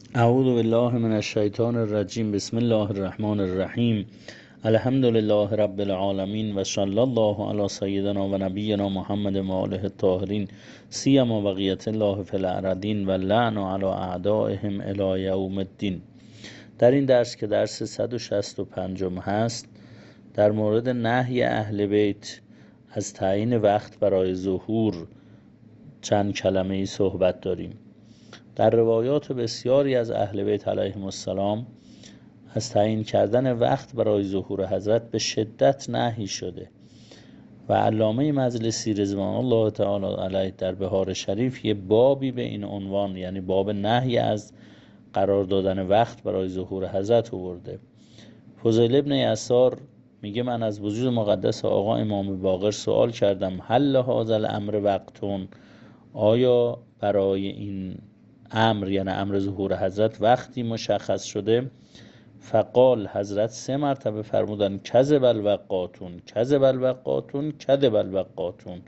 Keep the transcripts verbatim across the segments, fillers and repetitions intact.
اعوذ بالله من الشیطان الرجیم. بسم الله الرحمن الرحیم. الحمد لله رب العالمین و صلی الله علی سیدنا و نبینا محمد و آله الطاهرین سیما بقیت الله فی الارضین و لعن علی اعدائهم الی یوم الدین. در این درس که درس صد و شصت و پنج هست، در مورد نهی اهل بیت از تعیین وقت برای ظهور چند کلمه ای صحبت داریم. در روایات بسیاری از اهل بیت علیهم السلام از تعیین کردن وقت برای ظهور حضرت به شدت نهی شده و علامه مجلسی رضوان الله تعالی علیه در بهار شریف یه بابی به این عنوان، یعنی باب نهی از قرار دادن وقت برای ظهور حضرت آورده. فضیل ابن یسار میگه من از وجود مقدس آقا امام باقر سوال کردم هل هذا الامر وقتون، آیا برای این امر یعنی امر ظهور حضرت وقتی مشخص شده؟ فقال، حضرت سه مرتبه فرمودن کذب الوقاتون کذب الوقاتون کذب الوقاتون.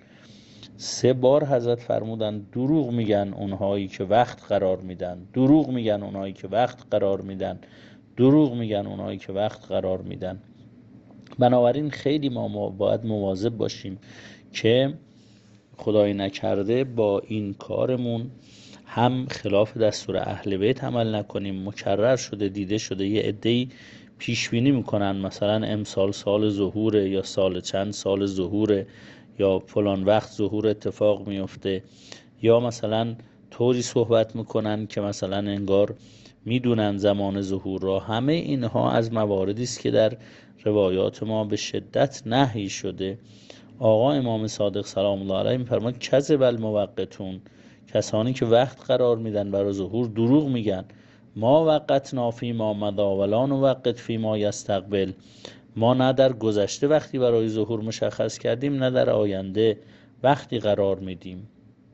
سه بار حضرت فرمودن دروغ میگن اونهایی که وقت قرار میدن، دروغ میگن اونهایی که وقت قرار میدن، دروغ میگن اونهایی که وقت قرار میدن. بنابراین خیلی ما باید مواظب باشیم که خدای نکرده با این کارمون هم خلاف دستور اهل بیت عمل نکنیم. مکرر شده، دیده شده یه عده‌ای پیش بینی میکنن مثلا امسال سال ظهوره یا سال چند سال ظهوره یا فلان وقت ظهور اتفاق میفته، یا مثلا طوری صحبت میکنن که مثلا انگار میدونن زمان ظهور را. همه اینها از مواردی است که در روایات ما به شدت نهی شده. آقا امام صادق سلام الله علیه میفرماد کذب الموقتون، کسانی که وقت قرار میدن برای ظهور دروغ میگن. ما وقتنا فی ما مضی ولا نوقت فی ما یستقبل، ما نه در گذشته وقتی برای ظهور مشخص کردیم نه در آینده وقتی قرار میدیم.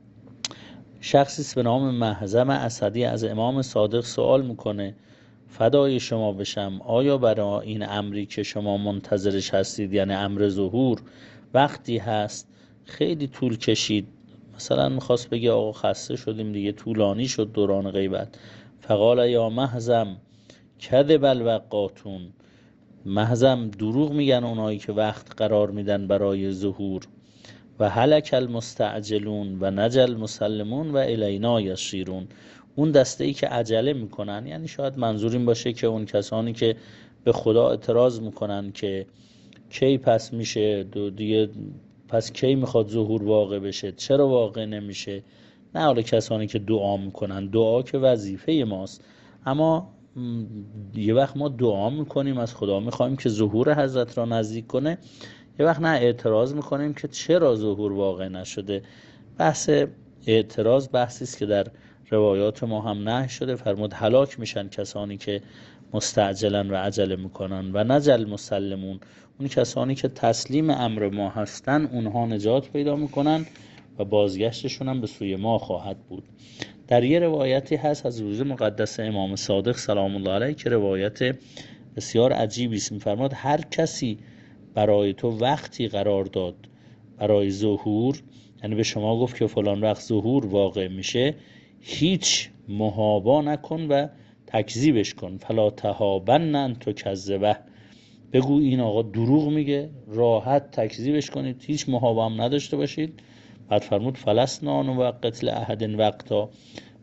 شخصی به نام محزم اسدی از امام صادق سوال میکنه فدای شما بشم، آیا برای این امری که شما منتظرش هستید یعنی امر ظهور وقتی هست؟ خیلی طول کشید، مثلا میخواست بگه آقا خسته شدیم دیگه، طولانی شد دوران غیبت. فقال یا محزم کذب الوقاتون، محزم دروغ میگن اونایی که وقت قرار میدن برای ظهور. و هلک المستعجلون و نجل مسلمون و الینا یسیرون، اون دسته ای که عجله میکنن، یعنی شاید منظور این باشه که اون کسانی که به خدا اعتراض میکنن که کی پس میشه دو دیگه، پس کی میخواد ظهور واقع بشه، چرا واقع نمیشه. نه حالا کسانی که دعا میکنن، دعا که وظیفه ماست، اما یه وقت ما دعا میکنیم از خدا میخوایم که ظهور حضرت را نزدیک کنه، یه وقت نه اعتراض میکنیم که چرا ظهور واقع نشده. بحث اعتراض بحثی است که در روایات ما هم نهی شده. فرمود هلاک میشن کسانی که مستعجلن و عجله میکنن و نجل مسلمون، اون کسانی که تسلیم امر ما هستن اونها نجات پیدا میکنن و بازگشتشون هم به سوی ما خواهد بود. در یه روایتی هست از روز مقدس امام صادق سلام الله علیه که روایت بسیار عجیبی است. میفرماد هر کسی برای تو وقتی قرار داد برای ظهور، یعنی به شما گفت که فلان وقت ظهور واقع میشه، هیچ محابا نکن و تکذیبش کن. فلا تهابن ان تکذبه، بگو این آقا دروغ میگه، راحت تکذیبش کنید، هیچ محابا هم نداشته باشید. بعد فرمود فلسنا نوقت لاحد وقتا،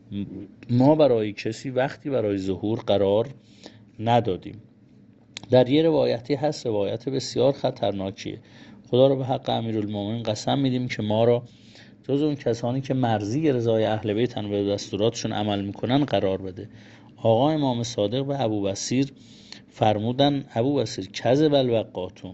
ما برای کسی وقتی برای ظهور قرار ندادیم. در یه روایتی هست، روایت بسیار خطرناکیه، خدا رو به حق امیرالمومنین قسم میدیم که ما را جز اون کسانی که مرضی رضای اهل بیتن و دستوراتشون عمل میکنن قرار بده. آقا امام صادق به ابوبصیر فرمودن ابوبصیر کذب الوقاتون،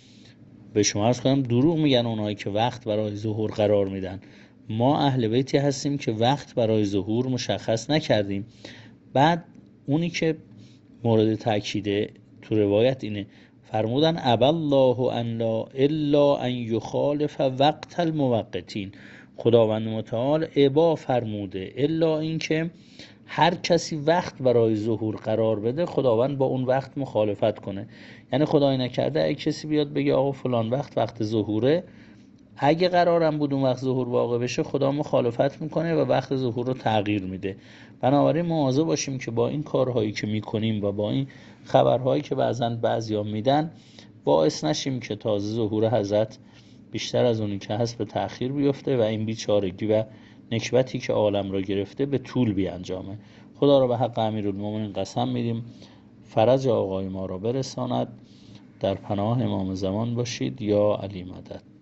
به شما عرض کنم دروغ میگن اونایی که وقت برای ظهور قرار میدن. ما اهل بیتی هستیم که وقت برای ظهور مشخص نکردیم. بعد اونی که مورد تأکیده تو روایت اینه، فرمودن ابا الله ان لا الا ان یخالف وقت الموقتین، خداوند متعال ابا فرموده الا این که هر کسی وقت برای ظهور قرار بده خداوند با اون وقت مخالفت کنه. یعنی خدای نکرده اگه کسی بیاد بگه آقا فلان وقت وقت ظهوره، اگه قرارم بود اون وقت ظهور واقع بشه، خدا مخالفت میکنه و وقت ظهور رو تغییر میده. بنابراین مواظب باشیم که با این کارهایی که میکنیم و با این خبرهایی که بعضا بعضیا میدن باعث نشیم که تازه ظهور حضرت بیشتر از اونی که هست به تأخیر بیفته و این بیچارگی و نکبتی که عالم را گرفته به طول بیانجامه. خدا را به حق امیرالمومنین قسم میدیم فرج آقای ما را برساند. در پناه امام زمان باشید. یا علی مدد.